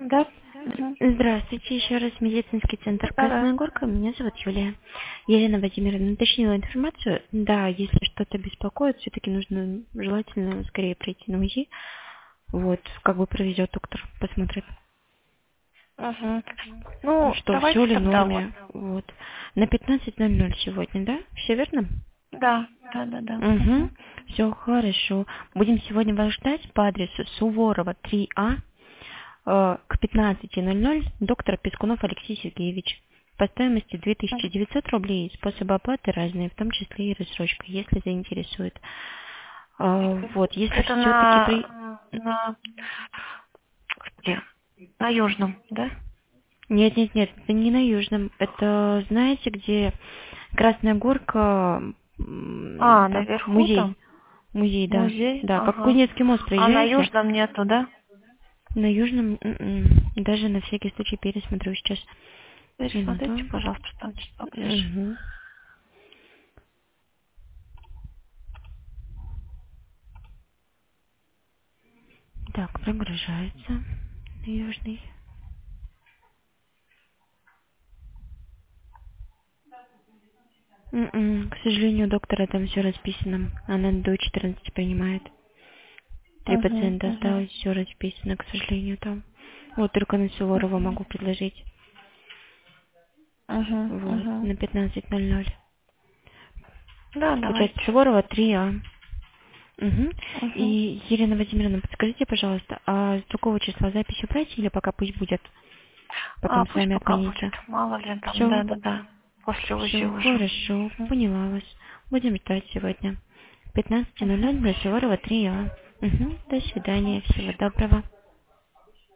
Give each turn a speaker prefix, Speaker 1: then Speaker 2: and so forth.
Speaker 1: Да? Мгм.
Speaker 2: Здравствуйте, еще раз медицинский центр
Speaker 1: Да-да.
Speaker 2: Красная Горка. Меня зовут Юлия. Елена Владимировна уточнила информацию. Да, если что-то беспокоит, все-таки нужно желательно скорее прийти на УЗИ. Вот, как бы проведет доктор, посмотрит,
Speaker 1: Угу. Ну,
Speaker 2: что
Speaker 1: давайте
Speaker 2: все ли в
Speaker 1: тогда вот.
Speaker 2: норме. Вот. На 15:00 сегодня, да? Все верно?
Speaker 1: Да, да, да, да.
Speaker 2: Угу.
Speaker 1: Угу.
Speaker 2: Все хорошо. Будем сегодня вас ждать по адресу Суворова 3А. К 15:00 доктор Пескунов Алексей Сергеевич. По стоимости 2900 рублей. Способы оплаты разные, в том числе и рассрочка, если заинтересует. Вот, если
Speaker 1: Это
Speaker 2: все-таки при...
Speaker 1: где? На Южном, да?
Speaker 2: Нет, нет, нет, это не на Южном. Это, знаете, где Красная Горка, так,
Speaker 1: Наверху
Speaker 2: музей.
Speaker 1: там?
Speaker 2: Музей, да.
Speaker 1: Музей?
Speaker 2: Да, как
Speaker 1: Ага.
Speaker 2: Кузнецкий мост
Speaker 1: А на
Speaker 2: проезжаете,
Speaker 1: Южном нету, да?
Speaker 2: на Южном, даже на всякий случай пересмотрю сейчас.
Speaker 1: Пересмотрите,
Speaker 2: Минуту.
Speaker 1: пожалуйста, там чуть поближе.
Speaker 2: Мгм. Так, прогружается южный. К сожалению, у доктора там все расписано. Она до 14 принимает. 3
Speaker 1: Угу,
Speaker 2: пациента
Speaker 1: угу.
Speaker 2: осталось, все расписано, к сожалению, там. Вот только на Суворова
Speaker 1: Угу,
Speaker 2: могу предложить.
Speaker 1: угу,
Speaker 2: Вот,
Speaker 1: угу.
Speaker 2: на 15:00.
Speaker 1: Да,
Speaker 2: Получается,
Speaker 1: давайте.
Speaker 2: Суворова 3А. Угу.
Speaker 1: Угу.
Speaker 2: И, Елена Владимировна, подскажите, пожалуйста, а с другого числа запись убрать или пока пусть будет? Потом с
Speaker 1: Пусть
Speaker 2: вами
Speaker 1: пока будет.
Speaker 2: отмените.
Speaker 1: Мало ли там,
Speaker 2: Все,
Speaker 1: да. После УЗИ
Speaker 2: все
Speaker 1: уже.
Speaker 2: хорошо,
Speaker 1: Мгм.
Speaker 2: поняла вас. Будем ждать сегодня. 15:00
Speaker 1: Мгм.
Speaker 2: на Суворова 3А. До свидания, всего доброго.